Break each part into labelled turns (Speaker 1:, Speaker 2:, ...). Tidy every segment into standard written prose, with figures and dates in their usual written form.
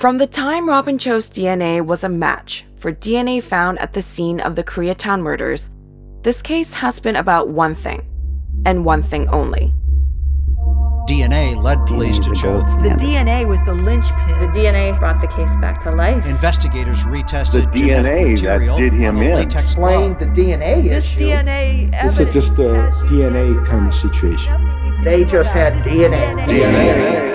Speaker 1: From the time Robin Cho's DNA was a match for DNA found at the scene of the Koreatown murders, this case has been about one thing, and one thing only.
Speaker 2: DNA led police to Cho.
Speaker 3: The DNA was the linchpin.
Speaker 4: The DNA brought the case back to life.
Speaker 2: Investigators retested
Speaker 5: the
Speaker 2: genetic
Speaker 5: DNA
Speaker 2: material
Speaker 5: that did him
Speaker 2: on a
Speaker 5: in.
Speaker 2: latex
Speaker 6: Explain
Speaker 2: glove.
Speaker 6: the DNA
Speaker 3: This
Speaker 6: issue.
Speaker 3: DNA
Speaker 7: This
Speaker 3: evidence
Speaker 7: is just a
Speaker 3: has-
Speaker 7: DNA kind of situation.
Speaker 6: They just had DNA.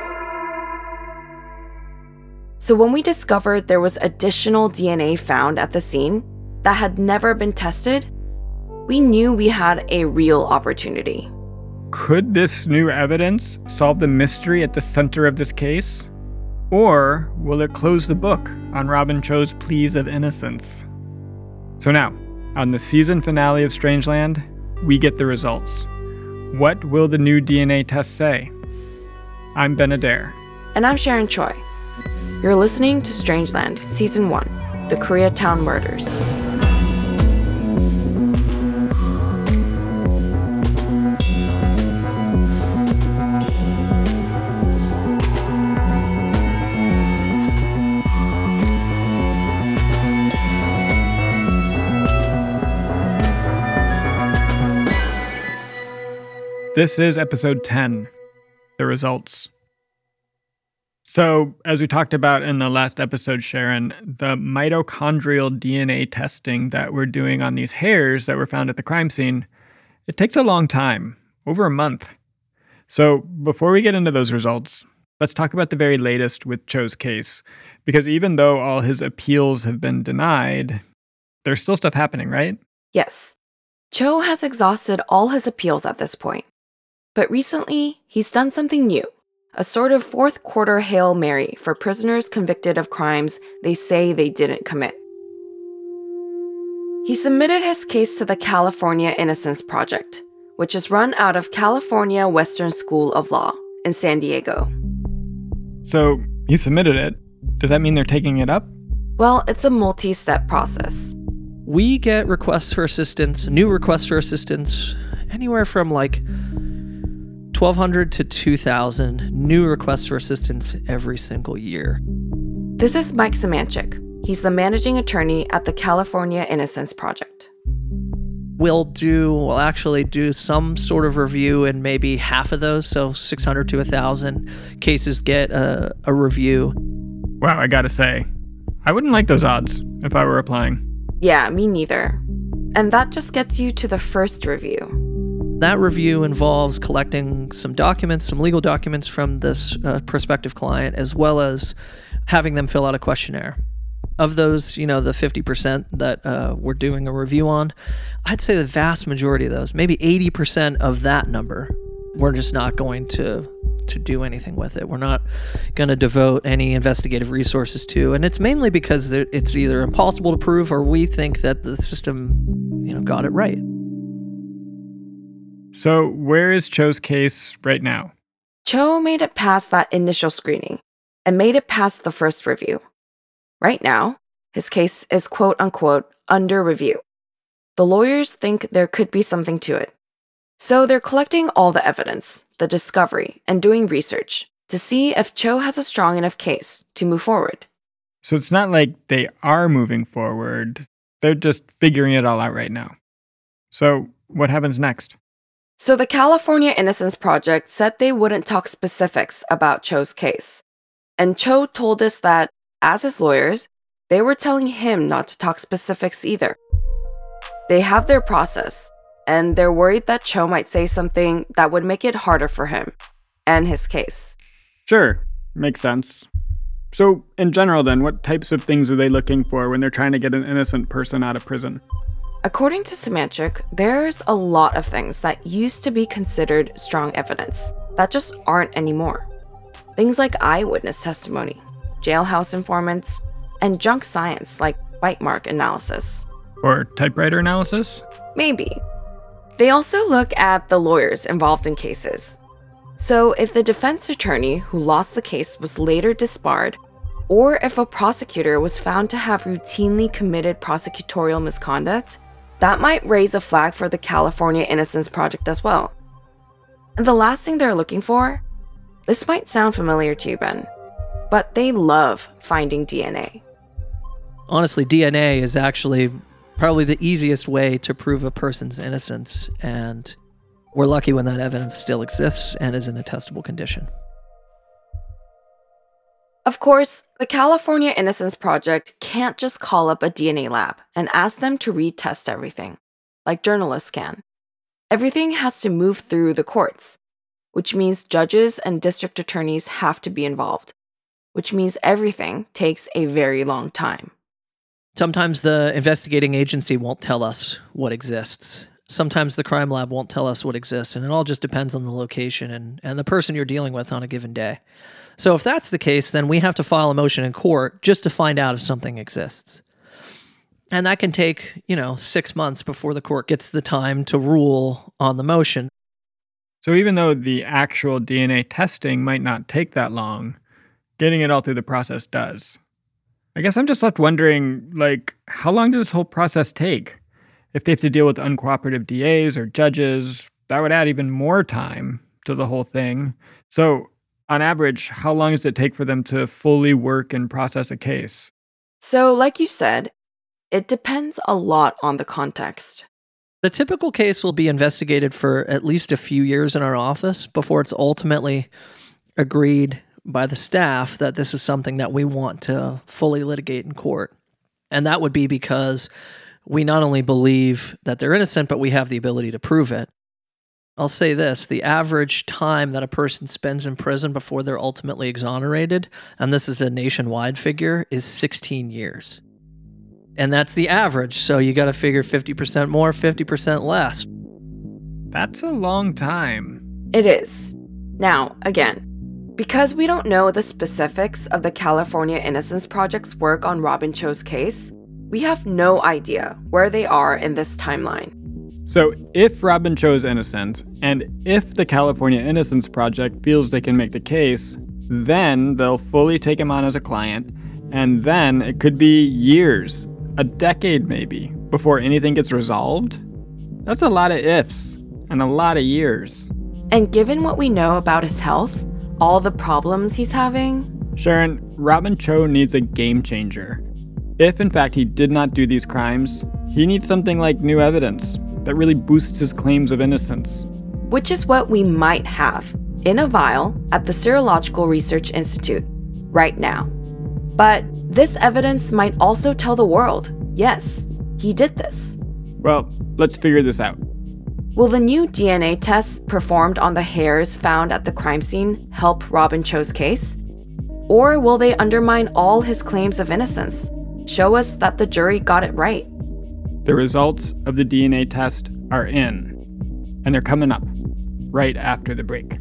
Speaker 1: So when we discovered there was additional DNA found at the scene that had never been tested, we knew we had a real opportunity.
Speaker 8: Could this new evidence solve the mystery at the center of this case? Or will it close the book on Robin Cho's pleas of innocence? So now, on the season finale of Strangeland, we get the results. What will the new DNA test say? I'm Ben Adair.
Speaker 1: And I'm Sharon Choi. You're listening to Strangeland, Season 1, The Koreatown Murders.
Speaker 8: This is episode 10, The Results. So, as we talked about in the last episode, Sharon, the mitochondrial DNA testing that we're doing on these hairs that were found at the crime scene, it takes a long time, over a month. So, before we get into those results, let's talk about the very latest with Cho's case. Because even though all his appeals have been denied, there's still stuff happening, right?
Speaker 1: Yes, Cho has exhausted all his appeals at this point. But recently, he's done something new. A sort of fourth quarter Hail Mary for prisoners convicted of crimes they say they didn't commit. He submitted his case to the California Innocence Project, which is run out of California Western School of Law in San Diego.
Speaker 8: So, he submitted it. Does that mean they're taking it up?
Speaker 1: Well, it's a multi-step process.
Speaker 9: We get requests for assistance, new requests for assistance, anywhere from like 1,200 to 2,000 new requests for assistance every single year.
Speaker 1: This is Mike Semanchik. He's the managing attorney at the California Innocence Project.
Speaker 9: We'll actually do some sort of review in maybe half of those, so 600 to 1,000 cases get a review.
Speaker 8: Wow, I gotta say, I wouldn't like those odds if I were applying.
Speaker 1: Yeah, me neither. And that just gets you to the first review.
Speaker 9: That review involves collecting some documents, some legal documents from this prospective client, as well as having them fill out a questionnaire. Of those, the 50% that we're doing a review on, I'd say the vast majority of those, maybe 80% of that number, we're just not going to do anything with it. We're not going to devote any investigative resources to, and it's mainly because it's either impossible to prove or we think that the system, got it right.
Speaker 8: So, where is Cho's case right now?
Speaker 1: Cho made it past that initial screening and made it past the first review. Right now, his case is quote-unquote under review. The lawyers think there could be something to it. So they're collecting all the evidence, the discovery, and doing research to see if Cho has a strong enough case to move forward.
Speaker 8: So it's not like they are moving forward. They're just figuring it all out right now. So what happens next?
Speaker 1: So the California Innocence Project said they wouldn't talk specifics about Cho's case. And Cho told us that, as his lawyers, they were telling him not to talk specifics either. They have their process, and they're worried that Cho might say something that would make it harder for him and his case.
Speaker 8: Sure, makes sense. So, in general then, what types of things are they looking for when they're trying to get an innocent person out of prison?
Speaker 1: According to Semanchik, there's a lot of things that used to be considered strong evidence that just aren't anymore. Things like eyewitness testimony, jailhouse informants, and junk science like bite mark analysis.
Speaker 8: Or typewriter analysis?
Speaker 1: Maybe. They also look at the lawyers involved in cases. So if the defense attorney who lost the case was later disbarred, or if a prosecutor was found to have routinely committed prosecutorial misconduct, that might raise a flag for the California Innocence Project as well. And the last thing they're looking for? This might sound familiar to you, Ben. but they love finding DNA.
Speaker 9: Honestly, DNA is actually probably the easiest way to prove a person's innocence, and we're lucky when that evidence still exists and is in a testable condition.
Speaker 1: Of course, the California Innocence Project can't just call up a DNA lab and ask them to retest everything, like journalists can. Everything has to move through the courts, which means judges and district attorneys have to be involved, which means everything takes a very long time.
Speaker 9: Sometimes the investigating agency won't tell us what exists. Sometimes the crime lab won't tell us what exists, and it all just depends on the location and the person you're dealing with on a given day. So if that's the case, then we have to file a motion in court just to find out if something exists. And that can take, 6 months before the court gets the time to rule on the motion.
Speaker 8: So even though the actual DNA testing might not take that long, getting it all through the process does. I guess I'm just left wondering, how long does this whole process take? If they have to deal with uncooperative DAs or judges, that would add even more time to the whole thing. So, on average, how long does it take for them to fully work and process a case?
Speaker 1: So, like you said, it depends a lot on the context.
Speaker 9: The typical case will be investigated for at least a few years in our office before it's ultimately agreed by the staff that this is something that we want to fully litigate in court. And that would be because we not only believe that they're innocent, but we have the ability to prove it. I'll say this, the average time that a person spends in prison before they're ultimately exonerated, and this is a nationwide figure, is 16 years. And that's the average, so you got to figure 50% more, 50% less.
Speaker 8: That's a long time.
Speaker 1: It is. Now, again, because we don't know the specifics of the California Innocence Project's work on Robin Cho's case, we have no idea where they are in this timeline.
Speaker 8: So if Robin Cho is innocent, and if the California Innocence Project feels they can make the case, then they'll fully take him on as a client, and then it could be years, a decade maybe, before anything gets resolved. That's a lot of ifs, and a lot of years.
Speaker 1: And given what we know about his health, all the problems he's having...
Speaker 8: Sharon, Robin Cho needs a game changer. If in fact he did not do these crimes, he needs something like new evidence that really boosts his claims of innocence.
Speaker 1: Which is what we might have in a vial at the Serological Research Institute right now. But this evidence might also tell the world, yes, he did this.
Speaker 8: Well, let's figure this out.
Speaker 1: Will the new DNA tests performed on the hairs found at the crime scene help Robin Cho's case? Or will they undermine all his claims of innocence? Show us that the jury got it right.
Speaker 8: The results of the DNA test are in, and they're coming up right after the break.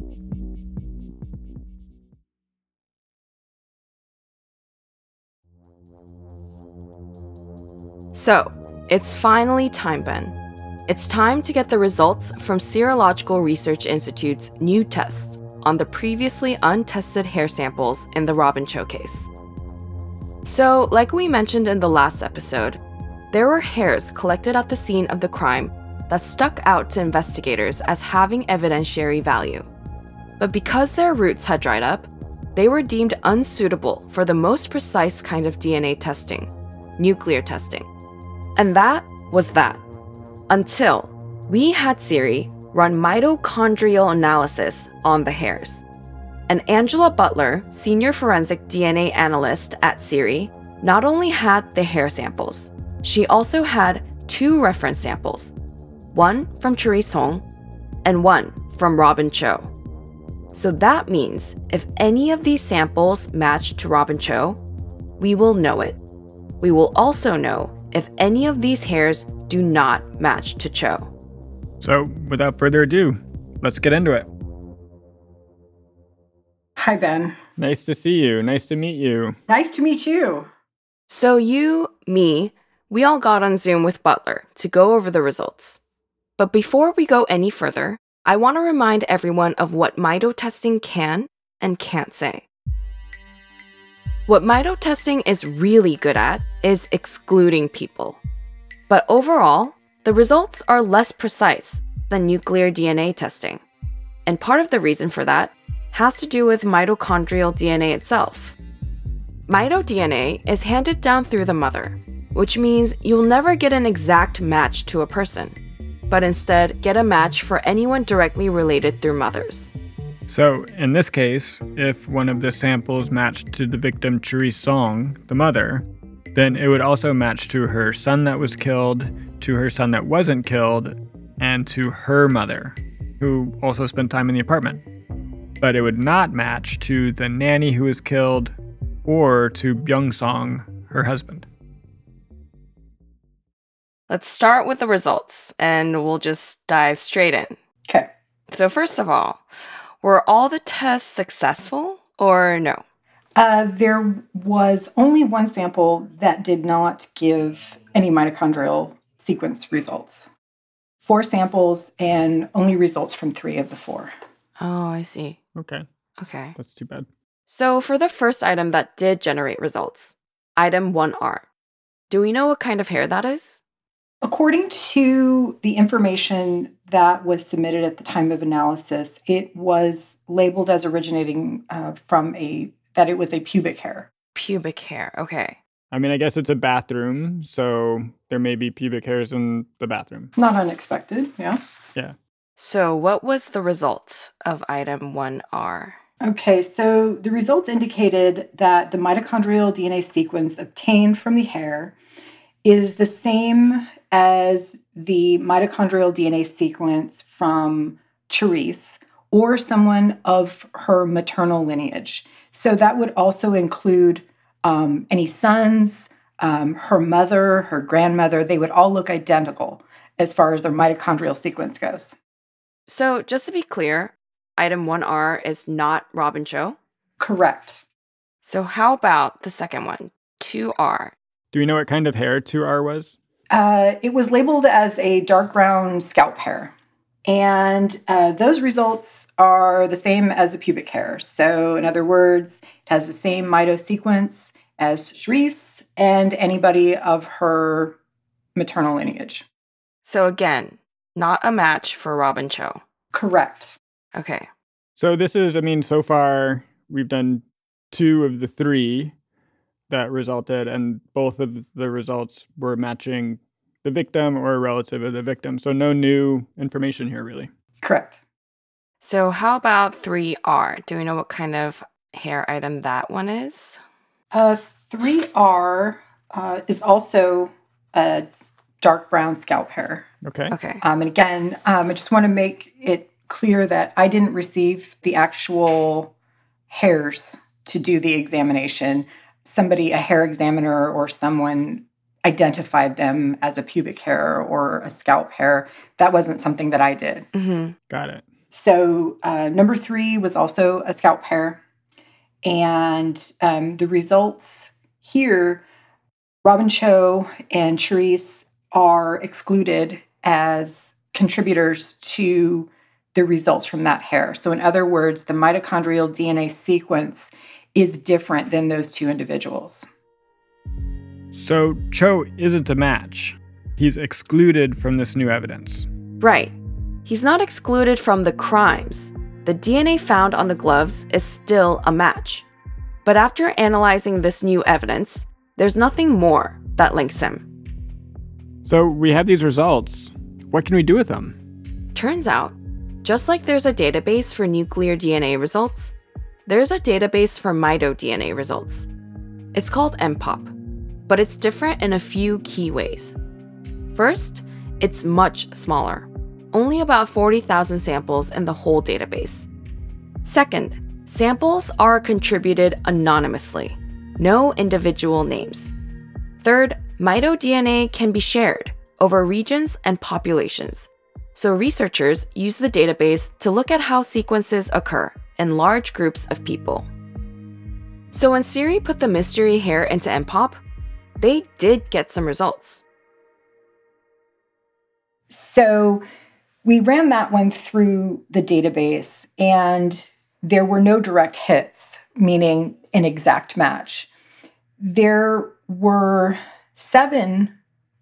Speaker 1: So, it's finally time, Ben. It's time to get the results from Serological Research Institute's new tests on the previously untested hair samples in the Robin Cho case. So, like we mentioned in the last episode, there were hairs collected at the scene of the crime that stuck out to investigators as having evidentiary value. But because their roots had dried up, they were deemed unsuitable for the most precise kind of DNA testing, nuclear testing. And that was that. Until we had Siri run mitochondrial analysis on the hairs. And Angela Butler, senior forensic DNA analyst at Siri, not only had the hair samples, she also had 2 reference samples, one from Therese Hong and one from Robin Cho. So that means if any of these samples match to Robin Cho, we will know it. We will also know if any of these hairs do not match to Cho.
Speaker 8: So, without further ado, let's get into it.
Speaker 3: Hi, Ben.
Speaker 8: Nice to see you. Nice to meet you.
Speaker 3: Nice to meet you.
Speaker 1: So you, me, we all got on Zoom with Butler to go over the results. But before we go any further, I want to remind everyone of what mito testing can and can't say. What mito testing is really good at is excluding people. But overall, the results are less precise than nuclear DNA testing. And part of the reason for that has to do with mitochondrial DNA itself. MitoDNA is handed down through the mother, which means you'll never get an exact match to a person, but instead get a match for anyone directly related through mothers.
Speaker 8: So, in this case, if one of the samples matched to the victim Cherise Song, the mother, then it would also match to her son that was killed, to her son that wasn't killed, and to her mother, who also spent time in the apartment. But it would not match to the nanny who was killed or to Byung Song, her husband.
Speaker 1: Let's start with the results, and we'll just dive straight in.
Speaker 3: Okay.
Speaker 1: So first of all, were all the tests successful or no?
Speaker 3: There was only one sample that did not give any mitochondrial sequence results. 4 samples and only results from 3 of the 4.
Speaker 1: Oh, I see.
Speaker 8: Okay,
Speaker 1: Okay.
Speaker 8: that's too bad.
Speaker 1: So for the first item that did generate results, item 1R, do we know what kind of hair that is?
Speaker 3: According to the information that was submitted at the time of analysis, it was labeled as originating that it was a pubic hair.
Speaker 1: Pubic hair, okay.
Speaker 8: I mean, I guess it's a bathroom, so there may be pubic hairs in the bathroom.
Speaker 3: Not unexpected, yeah.
Speaker 8: Yeah.
Speaker 1: So what was the result of item 1R?
Speaker 3: Okay, so the results indicated that the mitochondrial DNA sequence obtained from the hair is the same as the mitochondrial DNA sequence from Cherise or someone of her maternal lineage. So that would also include any sons, her mother, her grandmother. They would all look identical as far as their mitochondrial sequence goes.
Speaker 1: So just to be clear, item 1R is not Robin Cho?
Speaker 3: Correct.
Speaker 1: So how about the second one, 2R?
Speaker 8: Do we know what kind of hair 2R was?
Speaker 3: It was labeled as a dark brown scalp hair. And those results are the same as the pubic hair. So in other words, it has the same mito sequence as Cherise and anybody of her maternal lineage.
Speaker 1: So again, not a match for Robin Cho.
Speaker 3: Correct.
Speaker 1: Okay.
Speaker 8: So this is, I mean, so far we've done 2 of the 3 that resulted, and both of the results were matching the victim or a relative of the victim. So no new information here, really.
Speaker 3: Correct.
Speaker 1: So how about 3R? Do we know what kind of hair item that one is?
Speaker 3: 3R is also a dark brown scalp hair.
Speaker 8: Okay.
Speaker 1: Okay.
Speaker 3: And again, I just want to make it clear that I didn't receive the actual hairs to do the examination. Somebody, a hair examiner or someone, identified them as a pubic hair or a scalp hair. That wasn't something that I did.
Speaker 1: Mm-hmm.
Speaker 8: Got it.
Speaker 3: So number 3 was also a scalp hair. And the results here, Robin Cho and Cherise are excluded as contributors to the results from that hair. So in other words, the mitochondrial DNA sequence is different than those 2 individuals.
Speaker 8: So Cho isn't a match. He's excluded from this new evidence.
Speaker 1: Right. He's not excluded from the crimes. The DNA found on the gloves is still a match. But after analyzing this new evidence, there's nothing more that links him.
Speaker 8: So we have these results. What can we do with them?
Speaker 1: Turns out, just like there's a database for nuclear DNA results, there's a database for mitoDNA results. It's called MPOP, but it's different in a few key ways. First, it's much smaller, only about 40,000 samples in the whole database. Second, samples are contributed anonymously, no individual names. Third, mitoDNA can be shared over regions and populations, so researchers use the database to look at how sequences occur in large groups of people. So when Siri put the mystery hair into MPOP, they did get some results.
Speaker 3: So we ran that one through the database, and there were no direct hits, meaning an exact match. There were 7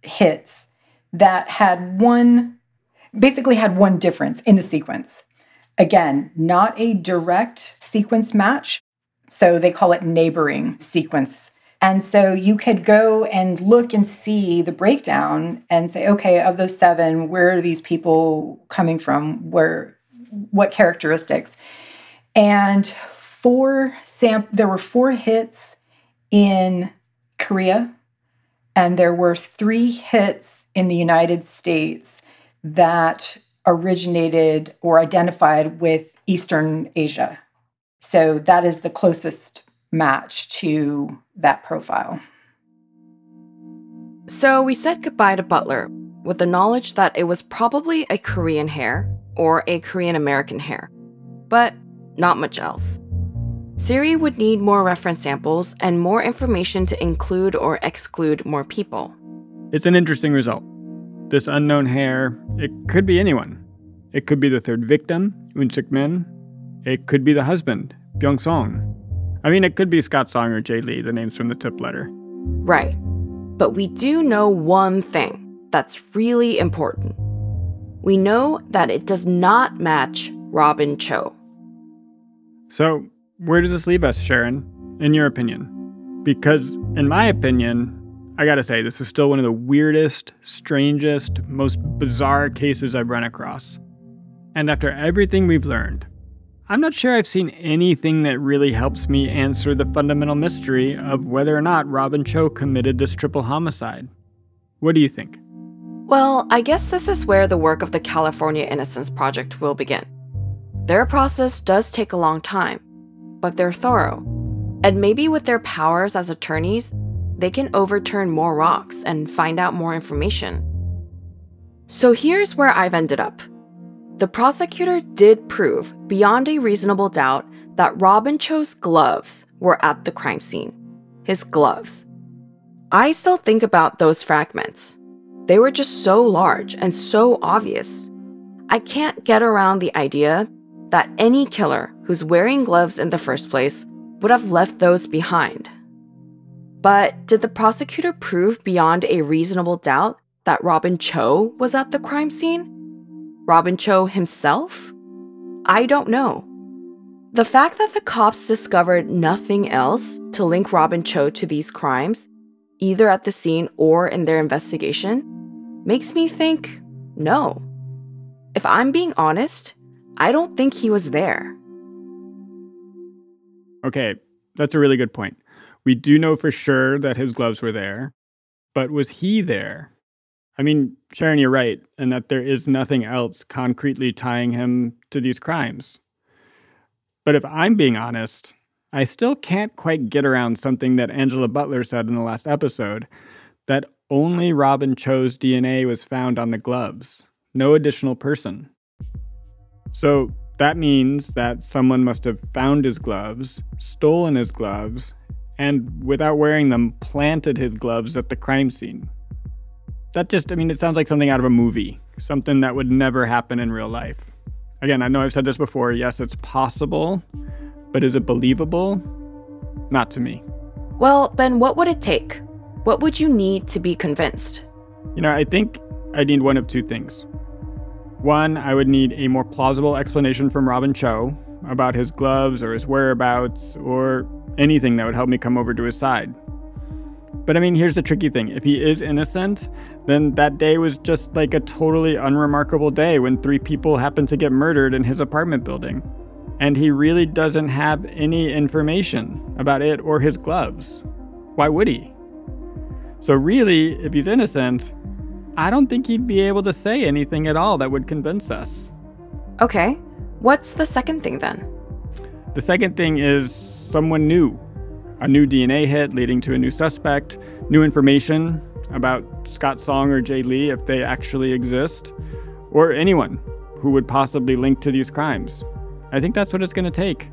Speaker 3: hits that had one difference in the sequence. Again, not a direct sequence match, so they call it neighboring sequence. And so you could go and look and see the breakdown and say, okay, of those 7, where are these people coming from? What characteristics? And there were 4 hits in Korea, and there were 3 hits in the United States that originated or identified with Eastern Asia. So that is the closest match to that profile.
Speaker 1: So we said goodbye to Butler with the knowledge that it was probably a Korean hair or a Korean American hair, but not much else. Siri would need more reference samples and more information to include or exclude more people.
Speaker 8: It's an interesting result. This unknown hair, it could be anyone. It could be the 3rd victim, Eun Suk-min. It could be the husband, Byung-sung. I mean, it could be Scott Song or Jay Lee, the names from the tip letter.
Speaker 1: Right. But we do know one thing that's really important. We know that it does not match Robin Cho.
Speaker 8: So, where does this leave us, Sharon, in your opinion? Because, in my opinion, I gotta say, this is still one of the weirdest, strangest, most bizarre cases I've run across. And after everything we've learned, I'm not sure I've seen anything that really helps me answer the fundamental mystery of whether or not Robin Cho committed this triple homicide. What do you think?
Speaker 1: Well, I guess this is where the work of the California Innocence Project will begin. Their process does take a long time, but they're thorough. And maybe with their powers as attorneys, they can overturn more rocks and find out more information. So here's where I've ended up. The prosecutor did prove beyond a reasonable doubt that Robin Cho's gloves were at the crime scene. His gloves. I still think about those fragments. They were just so large and so obvious. I can't get around the idea that any killer who's wearing gloves in the first place would have left those behind. But did the prosecutor prove beyond a reasonable doubt that Robin Cho was at the crime scene? Robin Cho himself? I don't know. The fact that the cops discovered nothing else to link Robin Cho to these crimes, either at the scene or in their investigation, makes me think no. If I'm being honest, I don't think he was there.
Speaker 8: Okay, that's a really good point. We do know for sure that his gloves were there, but was he there? I mean, Sharon, you're right, and that there is nothing else concretely tying him to these crimes. But if I'm being honest, I still can't quite get around something that Angela Butler said in the last episode, that only Robin Cho's DNA was found on the gloves, no additional person. So that means that someone must have found his gloves, stolen his gloves, and without wearing them, planted his gloves at the crime scene. It sounds like something out of a movie, something that would never happen in real life. Again, I know I've said this before, yes, it's possible, but is it believable? Not to me.
Speaker 1: Well, Ben, what would it take? What would you need to be convinced?
Speaker 8: I think I need one of 2 things. One, I would need a more plausible explanation from Robin Cho about his gloves or his whereabouts or anything that would help me come over to his side. But here's the tricky thing. If he is innocent, then that day was just like a totally unremarkable day when 3 people happened to get murdered in his apartment building. And he really doesn't have any information about it or his gloves. Why would he? So really, if he's innocent, I don't think he'd be able to say anything at all that would convince us.
Speaker 1: Okay, what's the second thing then?
Speaker 8: The second thing is someone new. A new DNA hit leading to a new suspect, new information about Scott Song or Jay Lee if they actually exist, or anyone who would possibly link to these crimes. I think that's what it's going to take.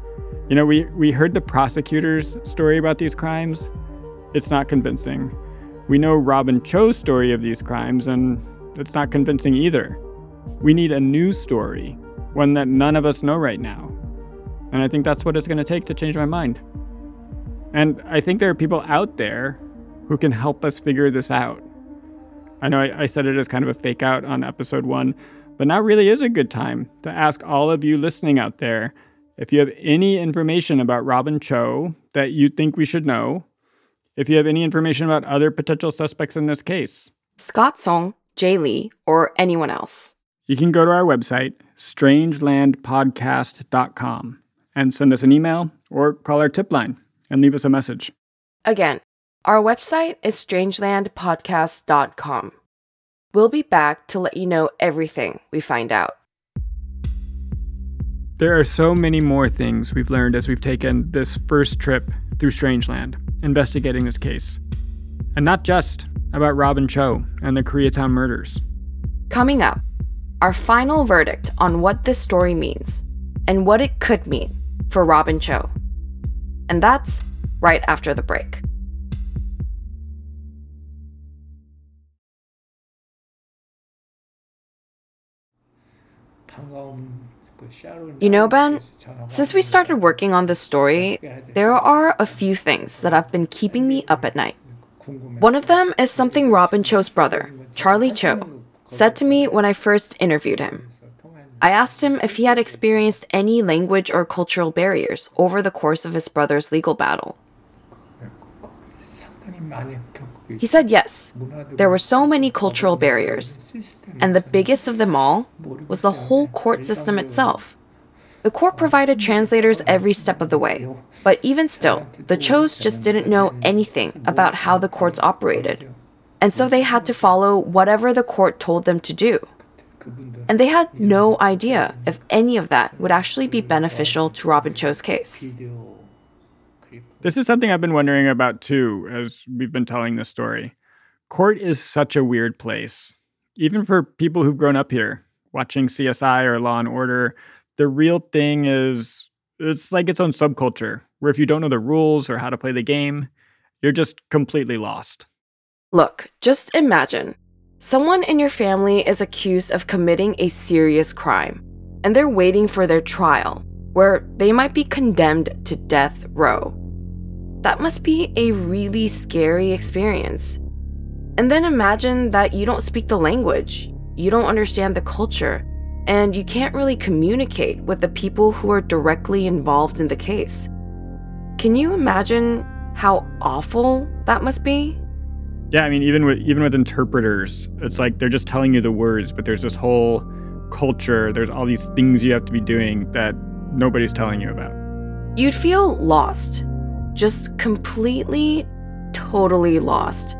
Speaker 8: We heard the prosecutor's story about these crimes. It's not convincing. We know Robin Cho's story of these crimes, and it's not convincing either. We need a new story, one that none of us know right now. And I think that's what it's going to take to change my mind. And I think there are people out there who can help us figure this out. I know I said it as kind of a fake out on episode 1, But now really is a good time to ask all of you listening out there if you have any information about Robin Cho that you think we should know, if you have any information about other potential suspects in this case.
Speaker 1: Scott Song, Jay Lee, or anyone else.
Speaker 8: You can go to our website, strangelandpodcast.com, and send us an email or call our tip line and leave us a message.
Speaker 1: Again, our website is strangelandpodcast.com. We'll be back to let you know everything we find out.
Speaker 8: There are so many more things we've learned as we've taken this first trip through Strangeland, investigating this case. And not just about Robin Cho and the Koreatown murders.
Speaker 1: Coming up, our final verdict on what this story means and what it could mean for Robin Cho. And that's right after the break. You know, Ben, since we started working on this story, there are a few things that have been keeping me up at night. One of them is something Robin Cho's brother, Charlie Cho, said to me when I first interviewed him. I asked him if he had experienced any language or cultural barriers over the course of his brother's legal battle. He said yes, there were so many cultural barriers, and the biggest of them all was the whole court system itself. The court provided translators every step of the way, but even still, the Chos just didn't know anything about how the courts operated, and so they had to follow whatever the court told them to do. And they had no idea if any of that would actually be beneficial to Robin Cho's case.
Speaker 8: This is something I've been wondering about too, as we've been telling this story. Court is such a weird place. Even for people who've grown up here, watching CSI or Law & Order, the real thing is, it's like its own subculture, where if you don't know the rules or how to play the game, you're just completely lost.
Speaker 1: Look, just imagine. Someone in your family is accused of committing a serious crime, and they're waiting for their trial, where they might be condemned to death row. That must be a really scary experience. And then imagine that you don't speak the language, you don't understand the culture, and you can't really communicate with the people who are directly involved in the case. Can you imagine how awful that must be?
Speaker 8: Yeah, I mean, even with interpreters, it's like they're just telling you the words, but there's this whole culture, there's all these things you have to be doing that nobody's telling you about.
Speaker 1: You'd feel lost. Just completely, totally lost.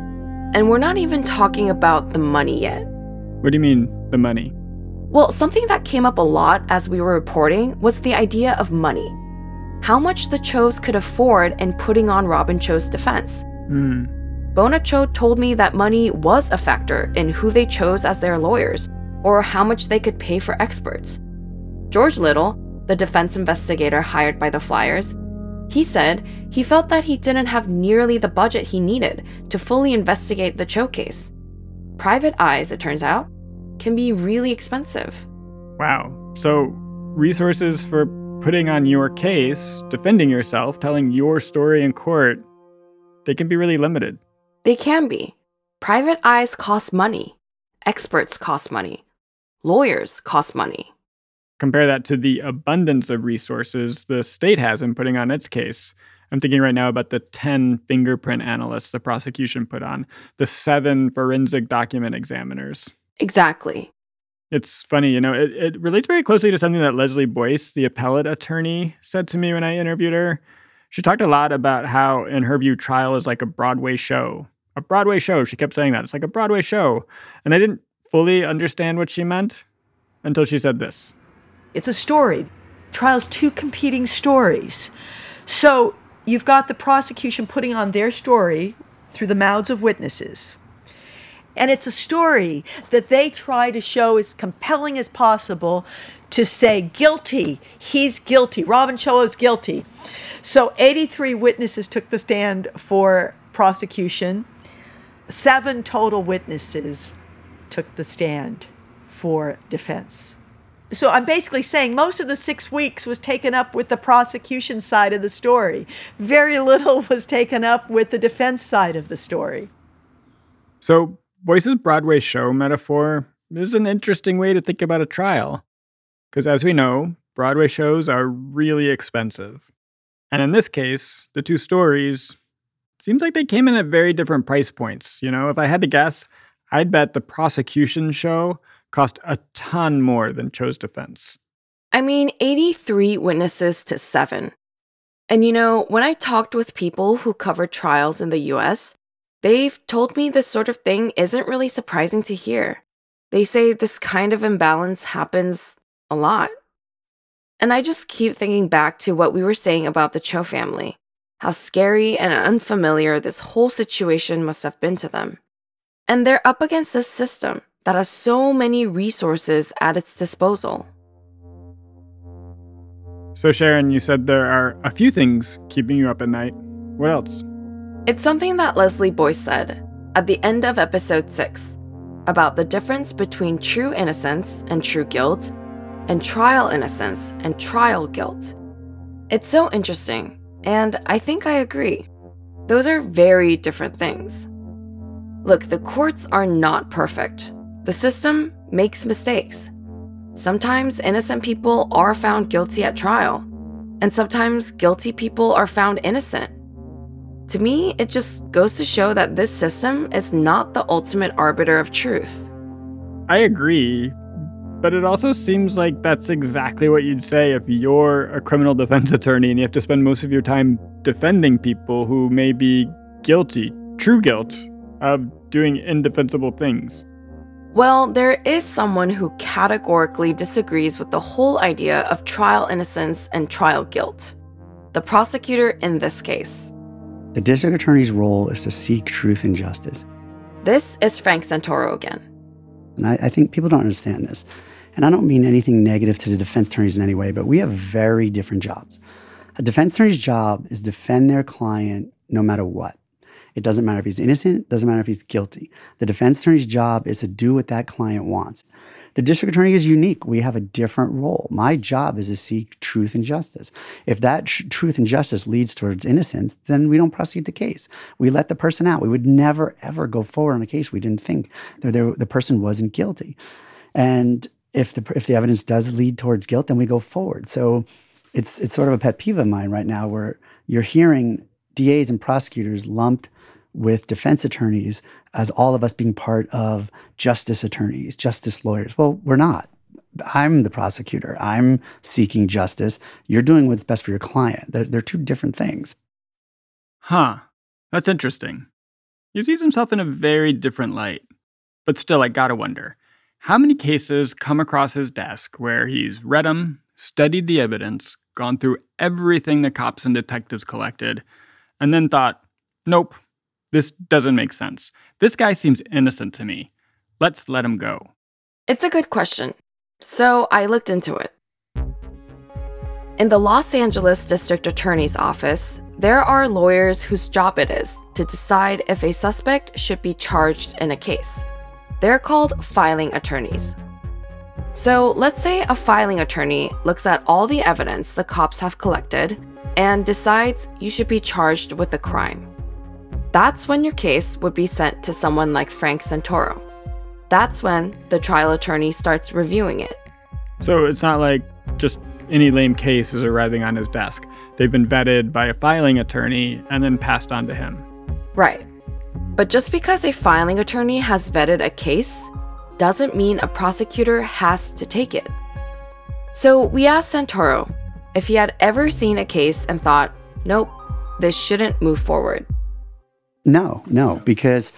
Speaker 1: And we're not even talking about the money yet.
Speaker 8: What do you mean, the money?
Speaker 1: Well, something that came up a lot as we were reporting was the idea of money. How much the Chos could afford in putting on Robin Cho's defense. Bona Cho told me that money was a factor in who they chose as their lawyers, or how much they could pay for experts. George Little, the defense investigator hired by the Flyers, he said he felt that he didn't have nearly the budget he needed to fully investigate the Cho case. Private eyes, it turns out, can be really expensive.
Speaker 8: Wow. So resources for putting on your case, defending yourself, telling your story in court, they can be really limited.
Speaker 1: They can be. Private eyes cost money. Experts cost money. Lawyers cost money.
Speaker 8: Compare that to the abundance of resources the state has in putting on its case. I'm thinking right now about the 10 fingerprint analysts the prosecution put on, the 7 forensic document examiners.
Speaker 1: Exactly.
Speaker 8: It's funny, it relates very closely to something that Leslie Boyce, the appellate attorney, said to me when I interviewed her. She talked a lot about how, in her view, trial is like a Broadway show. A Broadway show. She kept saying that. It's like a Broadway show. And I didn't fully understand what she meant until she said this.
Speaker 5: It's a story. Trial's 2 competing stories. So you've got the prosecution putting on their story through the mouths of witnesses. And it's a story that they try to show as compelling as possible to say, guilty, he's guilty, Robin Cho is guilty. So 83 witnesses took the stand for prosecution. 7 total witnesses took the stand for defense. So I'm basically saying most of the 6 weeks was taken up with the prosecution side of the story. Very little was taken up with the defense side of the story.
Speaker 8: So Boyce's Broadway show metaphor is an interesting way to think about a trial. Because as we know, Broadway shows are really expensive. And in this case, the two stories, seems like they came in at very different price points. You know, if I had to guess, I'd bet the prosecution show cost a ton more than Cho's defense.
Speaker 1: I mean, 83 witnesses to 7. And you know, when I talked with people who covered trials in the US, they've told me this sort of thing isn't really surprising to hear. They say this kind of imbalance happens a lot. And I just keep thinking back to what we were saying about the Cho family, how scary and unfamiliar this whole situation must have been to them. And they're up against this system that has so many resources at its disposal.
Speaker 8: So Sharon, you said there are a few things keeping you up at night. What else?
Speaker 1: It's something that Leslie Boyce said at the end of episode 6 about the difference between true innocence and true guilt and trial innocence and trial guilt. It's so interesting, and I think I agree. Those are very different things. Look, the courts are not perfect. The system makes mistakes. Sometimes innocent people are found guilty at trial, and sometimes guilty people are found innocent. To me, it just goes to show that this system is not the ultimate arbiter of truth.
Speaker 8: I agree, but it also seems like that's exactly what you'd say if you're a criminal defense attorney and you have to spend most of your time defending people who may be guilty, true guilt, of doing indefensible things.
Speaker 1: Well, there is someone who categorically disagrees with the whole idea of trial innocence and trial guilt. The prosecutor in this case.
Speaker 10: The district attorney's role is to seek truth and justice.
Speaker 1: This is Frank Santoro again.
Speaker 10: And I think people don't understand this. And I don't mean anything negative to the defense attorneys in any way, but we have very different jobs. A defense attorney's job is to defend their client no matter what. It doesn't matter if he's innocent, doesn't matter if he's guilty. The defense attorney's job is to do what that client wants. The district attorney is unique. We have a different role. My job is to seek truth and justice. If that truth and justice leads towards innocence, then we don't prosecute the case. We let the person out. We would never, ever go forward on a case we didn't think the person wasn't guilty. And if the evidence does lead towards guilt, then we go forward. So it's sort of a pet peeve of mine right now where you're hearing DAs and prosecutors lumped with defense attorneys as all of us being part of justice attorneys, justice lawyers. Well, we're not. I'm the prosecutor. I'm seeking justice. You're doing what's best for your client. They're two different things.
Speaker 8: Huh. That's interesting. He sees himself in a very different light. But still, I gotta wonder, how many cases come across his desk where he's read them, studied the evidence, gone through everything the cops and detectives collected, and then thought, nope, this doesn't make sense. This guy seems innocent to me. Let's let him go.
Speaker 1: It's a good question. So I looked into it. In the Los Angeles District Attorney's Office, there are lawyers whose job it is to decide if a suspect should be charged in a case. They're called filing attorneys. So let's say a filing attorney looks at all the evidence the cops have collected and decides you should be charged with a crime. That's when your case would be sent to someone like Frank Santoro. That's when the trial attorney starts reviewing it.
Speaker 8: So it's not like just any lame case is arriving on his desk. They've been vetted by a filing attorney and then passed on to him.
Speaker 1: Right. But just because a filing attorney has vetted a case doesn't mean a prosecutor has to take it. So we asked Santoro if he had ever seen a case and thought, nope, this shouldn't move forward.
Speaker 10: No, because,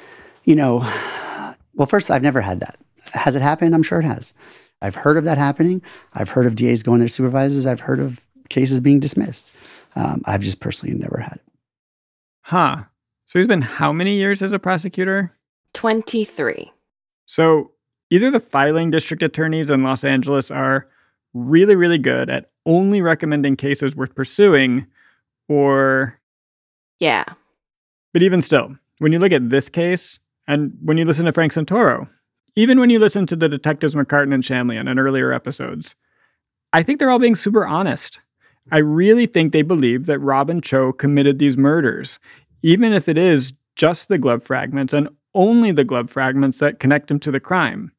Speaker 10: well, first, I've never had that. Has it happened? I'm sure it has. I've heard of that happening. I've heard of DAs going to their supervisors. I've heard of cases being dismissed. I've just personally never had it.
Speaker 8: Huh. So he's been how many years as a prosecutor?
Speaker 1: 23.
Speaker 8: So either the filing district attorneys in Los Angeles are really, really good at only recommending cases worth pursuing, or...
Speaker 1: Yeah.
Speaker 8: But even still, when you look at this case, and when you listen to Frank Santoro, even when you listen to the detectives McCartan and Shanlian in earlier episodes, I think they're all being super honest. I really think they believe that Robin Cho committed these murders, even if it is just the glove fragments and only the glove fragments that connect him to the crime.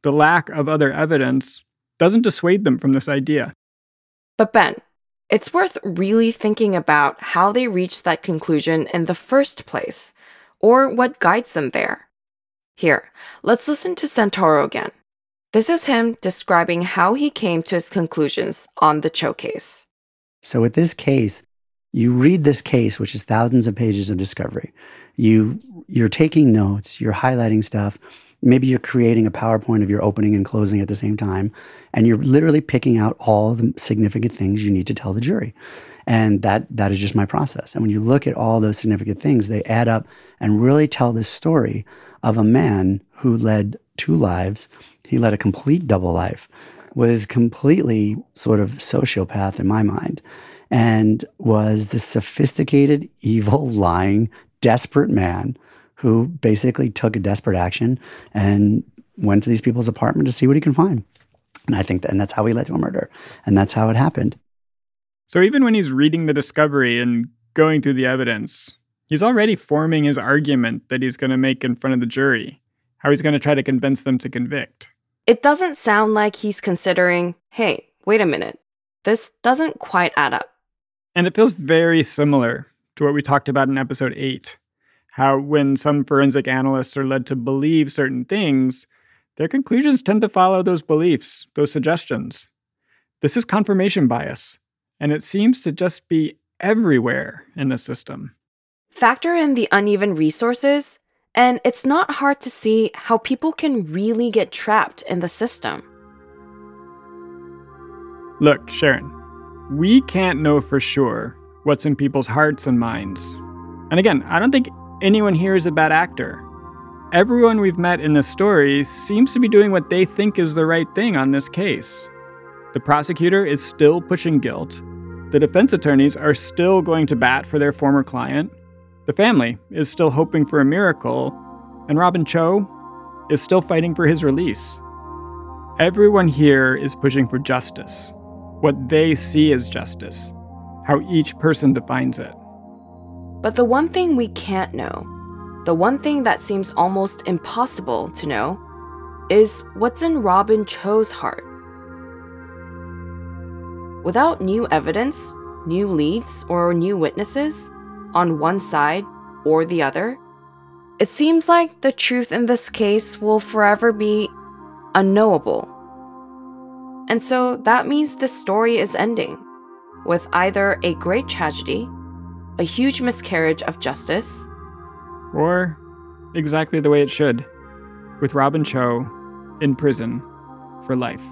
Speaker 8: the lack of other evidence doesn't dissuade them from this idea.
Speaker 1: But Ben, it's worth really thinking about how they reached that conclusion in the first place, or what guides them there. Here, let's listen to Santoro again. This is him describing how he came to his conclusions on the Cho case.
Speaker 10: So with this case, you read this case, which is thousands of pages of discovery. You're taking notes, you're highlighting stuff. Maybe you're creating a PowerPoint of your opening and closing at the same time, and you're literally picking out all the significant things you need to tell the jury. And that is just my process. And when you look at all those significant things, they add up and really tell this story of a man who led two lives. He led a complete double life, was completely sort of sociopath in my mind, and was this sophisticated, evil, lying, desperate man who basically took a desperate action and went to these people's apartment to see what he can find. And I think that's how he led to a murder. And that's how it happened.
Speaker 8: So even when he's reading the discovery and going through the evidence, he's already forming his argument that he's going to make in front of the jury, how he's going to try to convince them to convict.
Speaker 1: It doesn't sound like he's considering, hey, wait a minute, this doesn't quite add up.
Speaker 8: And it feels very similar to what we talked about in episode 8. How when some forensic analysts are led to believe certain things, their conclusions tend to follow those beliefs, those suggestions. This is confirmation bias, and it seems to just be everywhere in the system.
Speaker 1: Factor in the uneven resources, and it's not hard to see how people can really get trapped in the system.
Speaker 8: Look, Sharon, we can't know for sure what's in people's hearts and minds. And again, I don't think anyone here is a bad actor. Everyone we've met in this story seems to be doing what they think is the right thing on this case. The prosecutor is still pushing guilt. The defense attorneys are still going to bat for their former client. The family is still hoping for a miracle. And Robin Cho is still fighting for his release. Everyone here is pushing for justice. What they see as justice. How each person defines it.
Speaker 1: But the one thing we can't know, the one thing that seems almost impossible to know, is what's in Robin Cho's heart. Without new evidence, new leads, or new witnesses, on one side or the other, it seems like the truth in this case will forever be unknowable. And so that means the story is ending with either a great tragedy, a huge miscarriage of justice,
Speaker 8: or exactly the way it should, with Robin Cho in prison for life.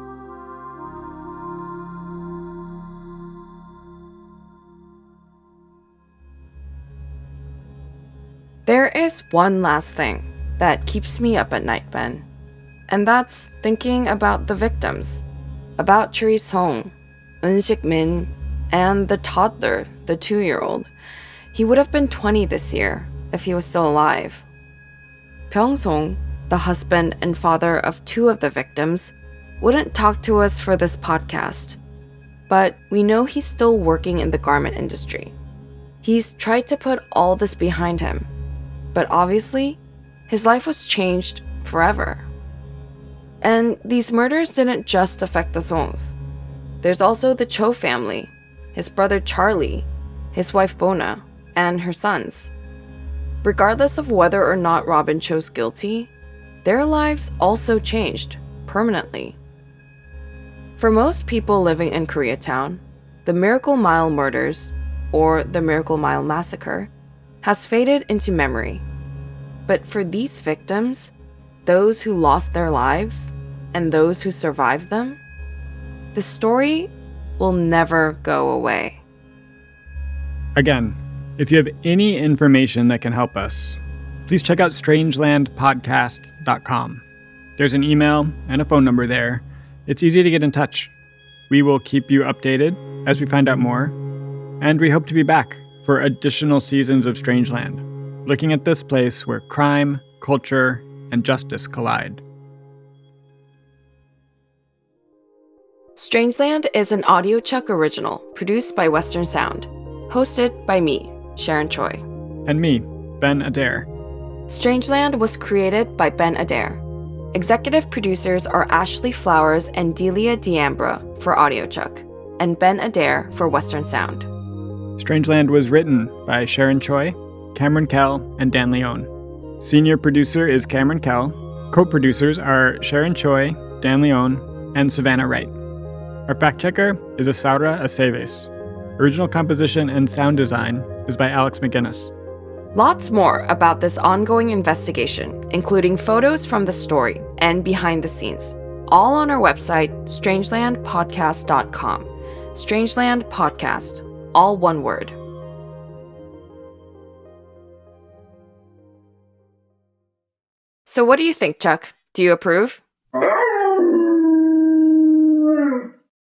Speaker 1: There is one last thing that keeps me up at night, Ben, and that's thinking about the victims, about Choi Song, Eun-sik Min, and the toddler, the 2-year-old. He would have been 20 this year if he was still alive. Byung-sung, the husband and father of 2 of the victims, wouldn't talk to us for this podcast, but we know he's still working in the garment industry. He's tried to put all this behind him, but obviously, his life was changed forever. And these murders didn't just affect the Songs. There's also the Cho family, his brother Charlie, his wife Bona, and her sons. Regardless of whether or not Robin Cho's guilty, their lives also changed permanently. For most people living in Koreatown, the Miracle Mile murders, or the Miracle Mile massacre, has faded into memory. But for these victims, those who lost their lives, and those who survived them, the story will never go away.
Speaker 8: Again, if you have any information that can help us, please check out strangelandpodcast.com. There's an email and a phone number there. It's easy to get in touch. We will keep you updated as we find out more, and we hope to be back for additional seasons of Strangeland, looking at this place where crime, culture, and justice collide.
Speaker 1: Strangeland is an AudioChuck original produced by Western Sound, hosted by me, Sharon Choi.
Speaker 8: And me, Ben Adair.
Speaker 1: Strangeland was created by Ben Adair. Executive producers are Ashley Flowers and Delia D'Ambra for AudioChuck, and Ben Adair for Western Sound.
Speaker 8: Strangeland was written by Sharon Choi, Cameron Kell, and Dan Leone. Senior producer is Cameron Kell. Co-producers are Sharon Choi, Dan Leone, and Savannah Wright. Our fact checker is Isaura Aceves. Original composition and sound design is by Alex McGinnis.
Speaker 1: Lots more about this ongoing investigation, including photos from the story and behind the scenes, all on our website, strangelandpodcast.com. Strangeland Podcast, all one word. So what do you think, Chuck? Do you approve?